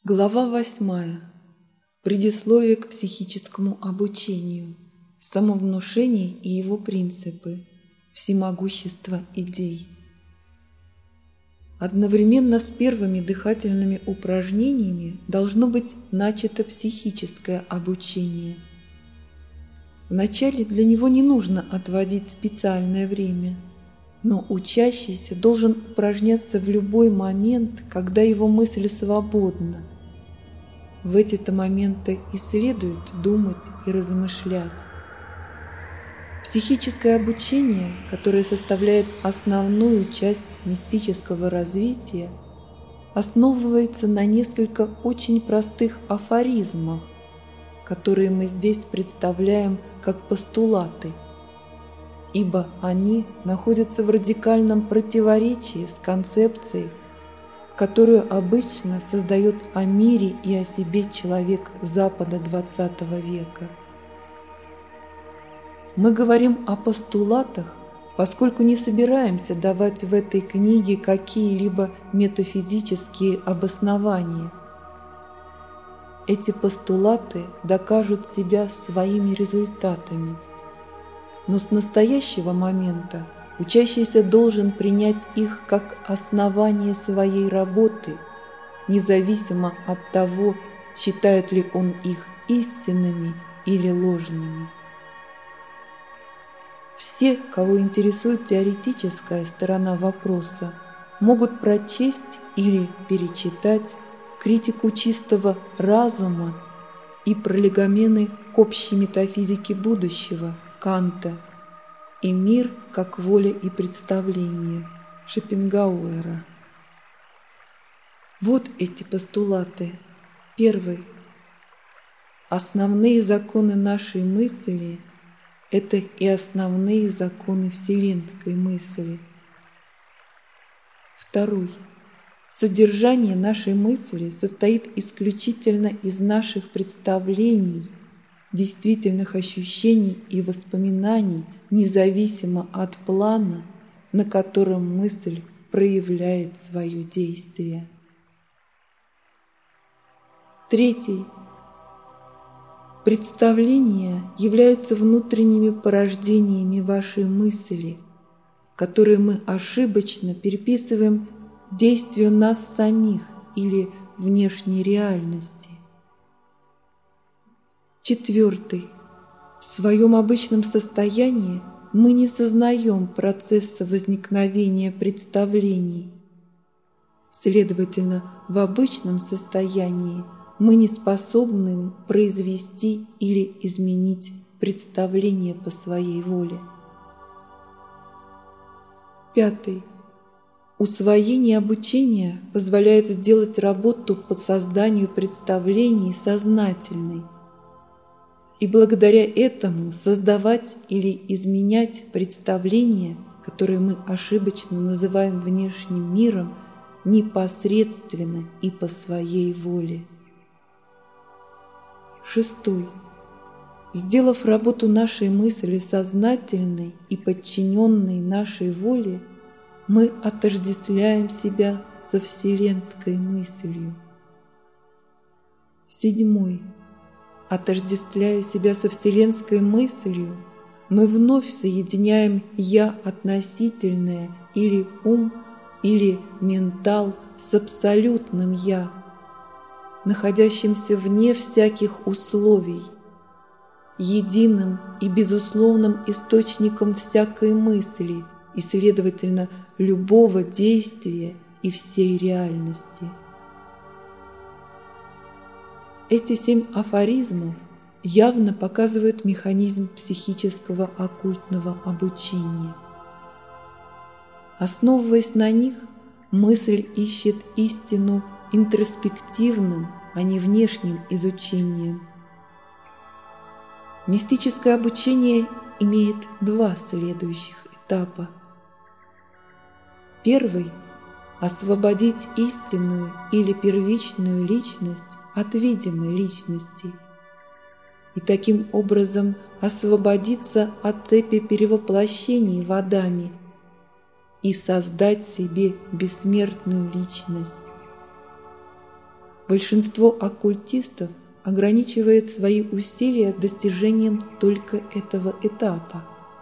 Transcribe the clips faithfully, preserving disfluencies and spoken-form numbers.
Глава восьмая. Предисловие к психическому обучению. Самовнушение и его принципы. Всемогущество идей. Одновременно с первыми дыхательными упражнениями должно быть начато психическое обучение. Вначале для него не нужно отводить специальное время, но учащийся должен упражняться в любой момент, когда его мысль свободна. В эти-то моменты и следует думать и размышлять. Психическое обучение, которое составляет основную часть мистического развития, основывается на несколько очень простых афоризмах, которые мы здесь представляем как постулаты, ибо они находятся в радикальном противоречии с концепцией, которую обычно создает о мире и о себе человек Запада двадцатого века. Мы говорим о постулатах, поскольку не собираемся давать в этой книге какие-либо метафизические обоснования. Эти постулаты докажут себя своими результатами, но с настоящего момента учащийся должен принять их как основание своей работы, независимо от того, считает ли он их истинными или ложными. Все, кого интересует теоретическая сторона вопроса, могут прочесть или перечитать критику чистого разума и пролегомены к общей метафизике будущего Канта и «Мир как воля и представление» Шопенгауэра. Вот эти постулаты. Первый. Основные законы нашей мысли – это и основные законы вселенской мысли. Второй. Содержание нашей мысли состоит исключительно из наших представлений, действительных ощущений и воспоминаний, независимо от плана, на котором мысль проявляет свое действие. Третий. Представления являются внутренними порождениями вашей мысли, которые мы ошибочно переписываем действию нас самих или внешней реальности. Четвертый. В своем обычном состоянии мы не сознаем процесса возникновения представлений. Следовательно, в обычном состоянии мы не способны произвести или изменить представление по своей воле. Пятый. Усвоение обучения позволяет сделать работу по созданию представлений сознательной, и благодаря этому создавать или изменять представления, которые мы ошибочно называем внешним миром, непосредственно и по своей воле. Шестой. Сделав работу нашей мысли сознательной и подчиненной нашей воле, мы отождествляем себя со вселенской мыслью. Седьмой. Отождествляя себя со вселенской мыслью, мы вновь соединяем «я» относительное или ум, или ментал с абсолютным «я», находящимся вне всяких условий, единым и безусловным источником всякой мысли и, следовательно, любого действия и всей реальности. Эти семь афоризмов явно показывают механизм психического оккультного обучения. Основываясь на них, мысль ищет истину интроспективным, а не внешним изучением. Мистическое обучение имеет два следующих этапа. Первый – освободить истинную или первичную личность от видимой личности и таким образом освободиться от цепи перевоплощений в Адаме и создать себе бессмертную личность. Большинство оккультистов ограничивает свои усилия достижением только этого этапа.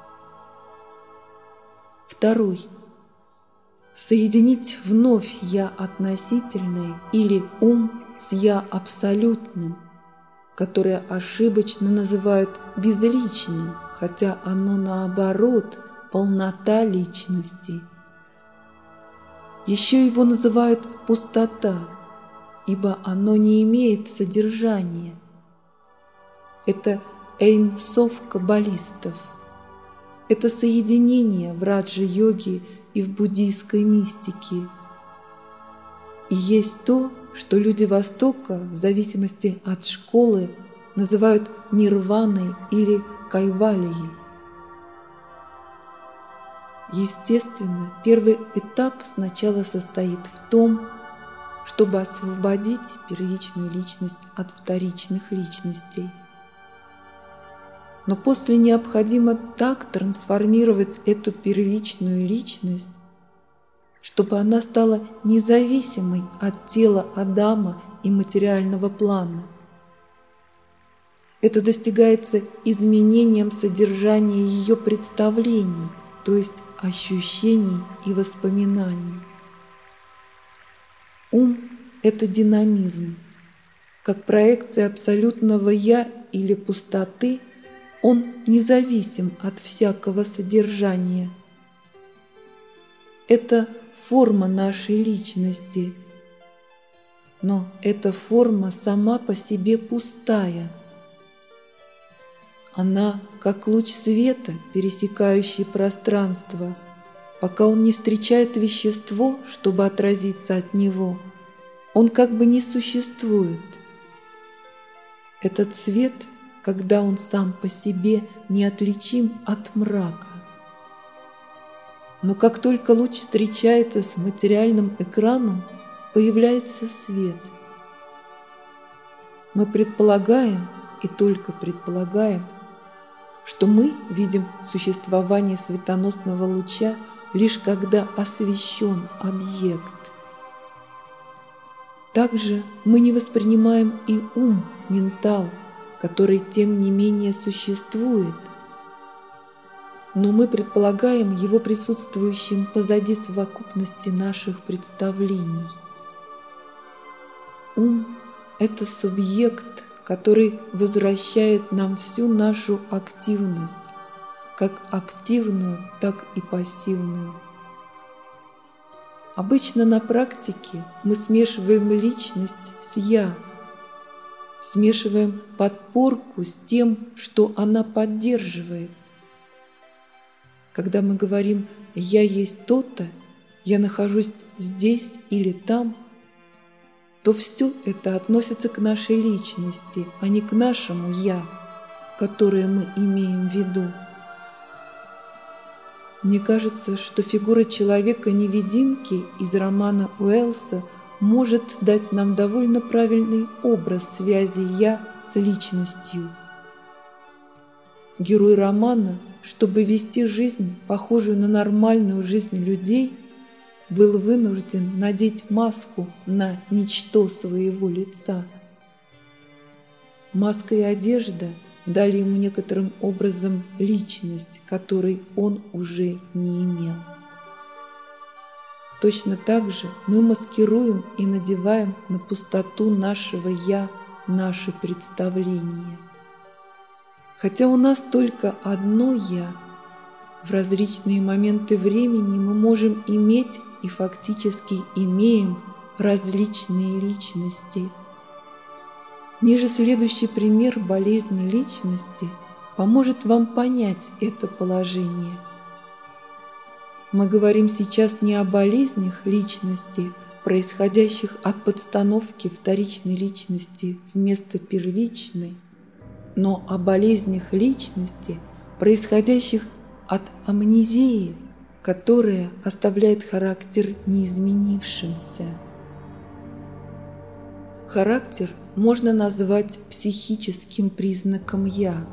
Второй. Соединить вновь «я» относительное или ум с «я» абсолютным, которое ошибочно называют безличным, хотя оно наоборот полнота личности. Еще его называют пустота, ибо оно не имеет содержания. Это Эйн Соф каббалистов. Это соединение в раджа-йоге и в буддийской мистике. И есть то, что люди Востока, в зависимости от школы, называют нирваной или кайвальей. Естественно, первый этап сначала состоит в том, чтобы освободить первичную личность от вторичных личностей. Но после необходимо так трансформировать эту первичную личность, чтобы она стала независимой от тела Адама и материального плана. Это достигается изменением содержания ее представлений, то есть ощущений и воспоминаний. Ум – это динамизм. Как проекция абсолютного «я» или пустоты, он независим от всякого содержания. Это форма нашей личности, но эта форма сама по себе пустая. Она как луч света, пересекающий пространство, пока он не встречает вещество, чтобы отразиться от него, он как бы не существует. Этот свет, когда он сам по себе неотличим от мрака. Но как только луч встречается с материальным экраном, появляется свет. Мы предполагаем, и только предполагаем, что мы видим существование светоносного луча лишь когда освещен объект. Также мы не воспринимаем и ум, ментал, который тем не менее существует, но мы предполагаем его присутствующим позади совокупности наших представлений. Ум – это субъект, который возвращает нам всю нашу активность, как активную, так и пассивную. Обычно на практике мы смешиваем личность с «я», смешиваем подпорку с тем, что она поддерживает. Когда мы говорим «я есть то-то», «я нахожусь здесь или там», то все это относится к нашей личности, а не к нашему «я», которое мы имеем в виду. Мне кажется, что фигура человека-невидимки из романа Уэллса может дать нам довольно правильный образ связи «я» с личностью. Герой романа, чтобы вести жизнь, похожую на нормальную жизнь людей, был вынужден надеть маску на ничто своего лица. Маска и одежда дали ему некоторым образом личность, которой он уже не имел. Точно так же мы маскируем и надеваем на пустоту нашего «я» наши представления. Хотя у нас только одно «я», в различные моменты времени мы можем иметь и фактически имеем различные личности. Ниже следующий пример болезни личности поможет вам понять это положение. Мы говорим сейчас не о болезнях личности, происходящих от подстановки вторичной личности вместо первичной, но о болезнях личности, происходящих от амнезии, которая оставляет характер неизменившимся. Характер можно назвать психическим признаком «я».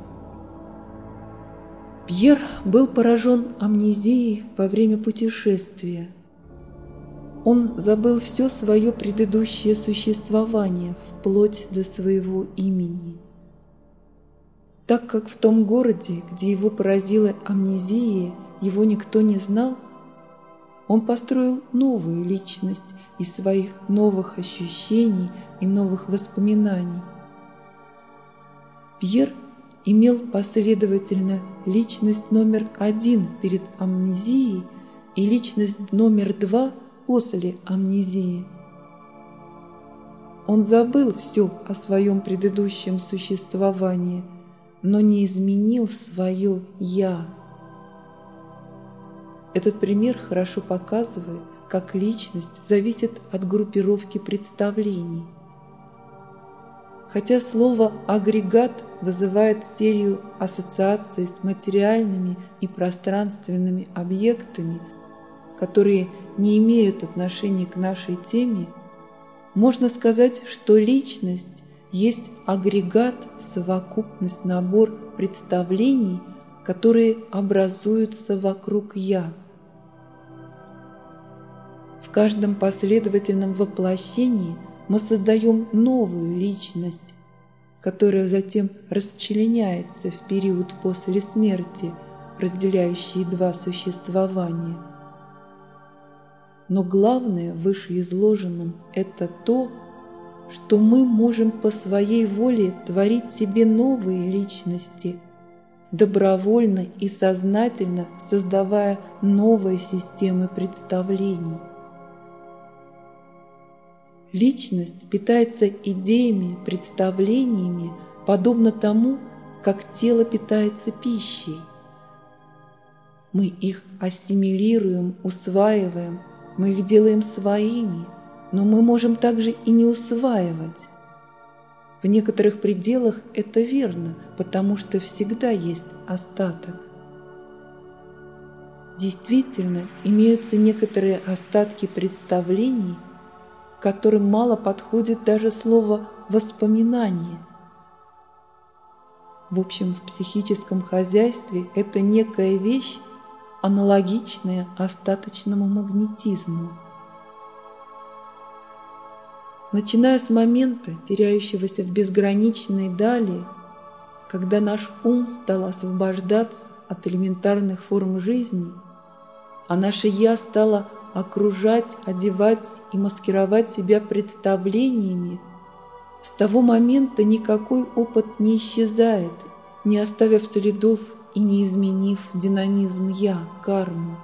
Пьер был поражен амнезией во время путешествия. Он забыл все свое предыдущее существование вплоть до своего имени. Так как в том городе, где его поразила амнезия, его никто не знал, он построил новую личность из своих новых ощущений и новых воспоминаний. Пьер имел последовательно личность номер один перед амнезией и личность номер два после амнезии. Он забыл все о своем предыдущем существовании, но не изменил свое «я». Этот пример хорошо показывает, как личность зависит от группировки представлений. Хотя слово «агрегат» вызывает серию ассоциаций с материальными и пространственными объектами, которые не имеют отношения к нашей теме, можно сказать, что личность есть агрегат, совокупность, набор представлений, которые образуются вокруг «я». В каждом последовательном воплощении мы создаем новую личность, которая затем расчленяется в период после смерти, разделяющий два существования. Но главное в вышеизложенном – это то, что мы можем по своей воле творить себе новые личности, добровольно и сознательно создавая новые системы представлений. Личность питается идеями, представлениями, подобно тому, как тело питается пищей. Мы их ассимилируем, усваиваем, мы их делаем своими, но мы можем также и не усваивать. В некоторых пределах это верно, потому что всегда есть остаток. Действительно, имеются некоторые остатки представлений, к которым мало подходит даже слово «воспоминание». В общем, в психическом хозяйстве это некая вещь, аналогичная остаточному магнетизму. Начиная с момента, теряющегося в безграничной дали, когда наш ум стал освобождаться от элементарных форм жизни, а наше «я» стало окружать, одевать и маскировать себя представлениями, с того момента никакой опыт не исчезает, не оставив следов и не изменив динамизм «я», карму.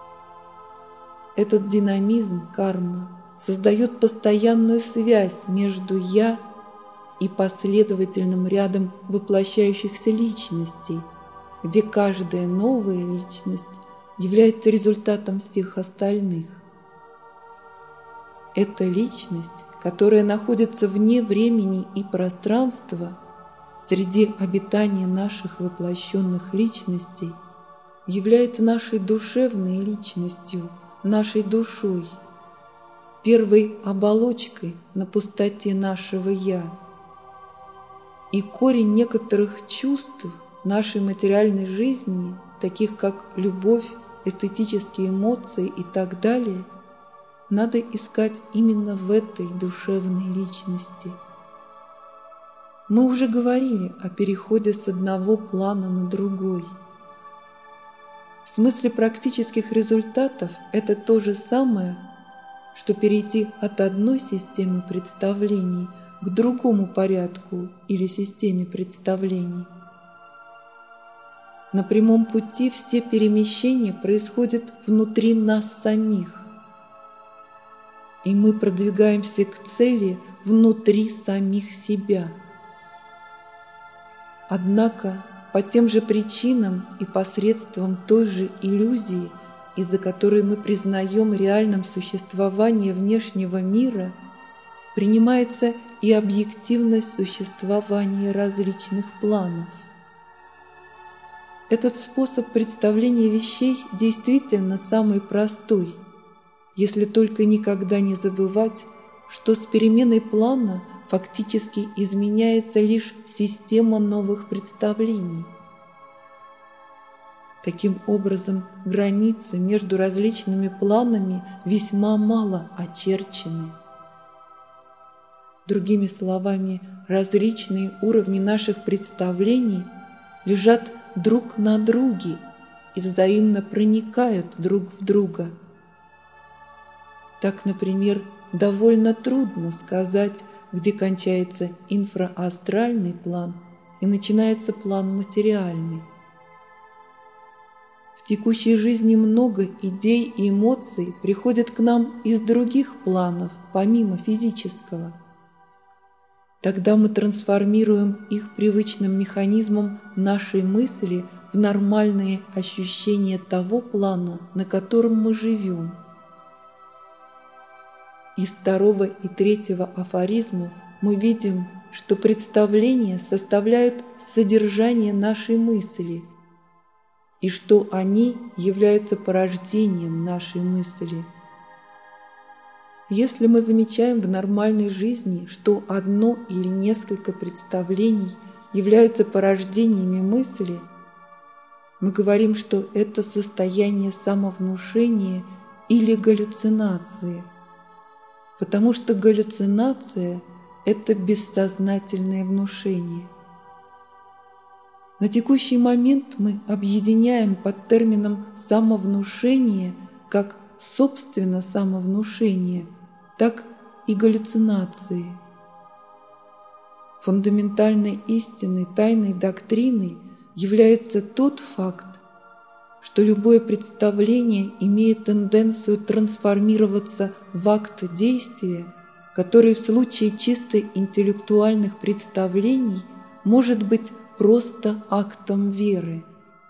Этот динамизм, карма, создает постоянную связь между «я» и последовательным рядом воплощающихся личностей, где каждая новая личность является результатом всех остальных. Эта личность, которая находится вне времени и пространства, среди обитания наших воплощенных личностей, является нашей душевной личностью, нашей душой, первой оболочкой на пустоте нашего «я». И корень некоторых чувств нашей материальной жизни, таких как любовь, эстетические эмоции и так далее, надо искать именно в этой душевной личности. Мы уже говорили о переходе с одного плана на другой. В смысле практических результатов это то же самое, что перейти от одной системы представлений к другому порядку или системе представлений. На прямом пути все перемещения происходят внутри нас самих, и мы продвигаемся к цели внутри самих себя. Однако по тем же причинам и посредством той же иллюзии, из-за которой мы признаем реальным существование внешнего мира, принимается и объективность существования различных планов. Этот способ представления вещей действительно самый простой, если только никогда не забывать, что с переменой плана фактически изменяется лишь система новых представлений. Таким образом, границы между различными планами весьма мало очерчены. Другими словами, различные уровни наших представлений лежат друг на друге и взаимно проникают друг в друга. Так, например, довольно трудно сказать, где кончается инфраастральный план и начинается план материальный. В текущей жизни много идей и эмоций приходят к нам из других планов, помимо физического. Тогда мы трансформируем их привычным механизмом нашей мысли в нормальные ощущения того плана, на котором мы живем. Из второго и третьего афоризмов мы видим, что представления составляют содержание нашей мысли и что они являются порождением нашей мысли. Если мы замечаем в нормальной жизни, что одно или несколько представлений являются порождениями мысли, мы говорим, что это состояние самовнушения или галлюцинации, потому что галлюцинация – это бессознательное внушение. На текущий момент мы объединяем под термином «самовнушение» как собственно самовнушение, так и галлюцинации. Фундаментальной истиной тайной доктрины является тот факт, что любое представление имеет тенденцию трансформироваться в акт действия, который в случае чисто интеллектуальных представлений может быть просто актом веры.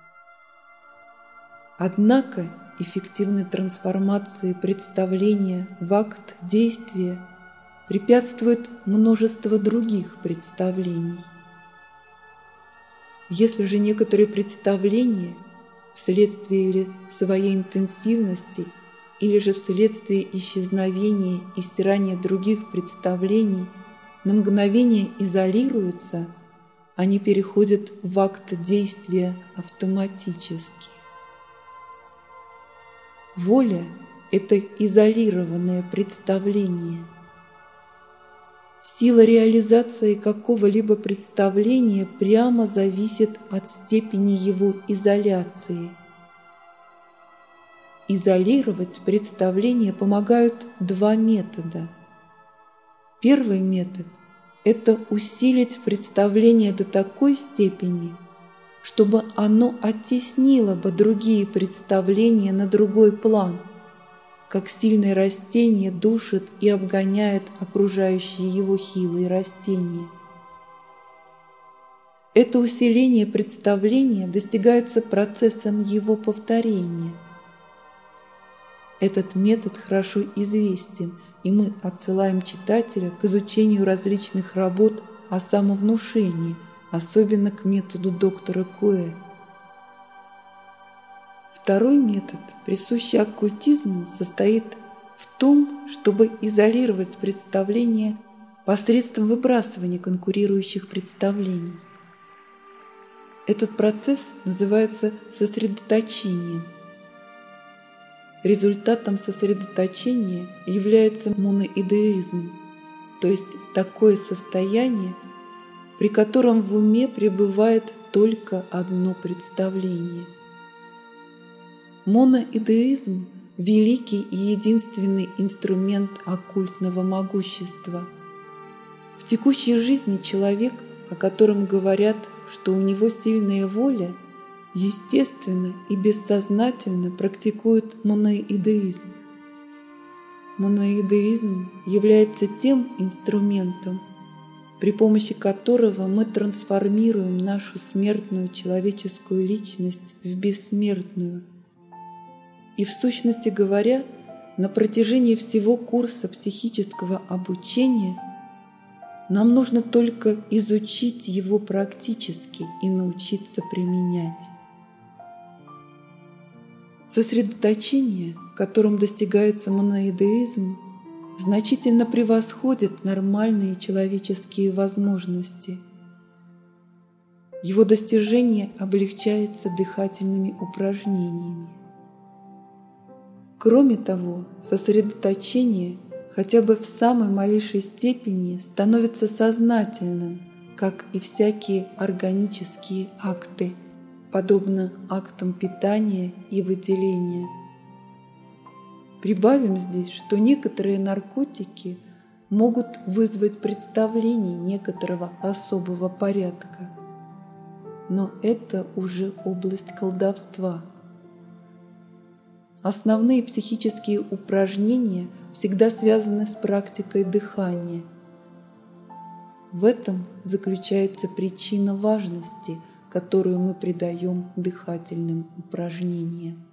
Однако эффективной трансформации представления в акт действия препятствует множество других представлений. Если же некоторые представления вследствие или своей интенсивности, или же вследствие исчезновения и стирания других представлений на мгновение изолируются, они переходят в акт действия автоматически. Воля – это изолированное представление. Сила реализации какого-либо представления прямо зависит от степени его изоляции. Изолировать представление помогают два метода. Первый метод – это усилить представление до такой степени, чтобы оно оттеснило бы другие представления на другой план, как сильное растение душит и обгоняет окружающие его хилые растения. Это усиление представления достигается процессом его повторения. Этот метод хорошо известен, и мы отсылаем читателя к изучению различных работ о самовнушении, особенно к методу доктора Куэ. Второй метод, присущий оккультизму, состоит в том, чтобы изолировать представление посредством выбрасывания конкурирующих представлений. Этот процесс называется сосредоточением. Результатом сосредоточения является моноидеизм, то есть такое состояние, при котором в уме пребывает только одно представление. Моноидеизм – великий и единственный инструмент оккультного могущества. В текущей жизни человек, о котором говорят, что у него сильная воля, естественно и бессознательно практикует моноидеизм. Моноидеизм является тем инструментом, при помощи которого мы трансформируем нашу смертную человеческую личность в бессмертную. И в сущности говоря, на протяжении всего курса психического обучения нам нужно только изучить его практически и научиться применять. Сосредоточение, которым достигается моноидеизм, значительно превосходит нормальные человеческие возможности. Его достижение облегчается дыхательными упражнениями. Кроме того, сосредоточение хотя бы в самой малейшей степени становится сознательным, как и всякие органические акты, подобно актам питания и выделения. Прибавим здесь, что некоторые наркотики могут вызвать представление некоторого особого порядка, но это уже область колдовства. Основные психические упражнения всегда связаны с практикой дыхания. В этом заключается причина важности, которую мы придаем дыхательным упражнениям.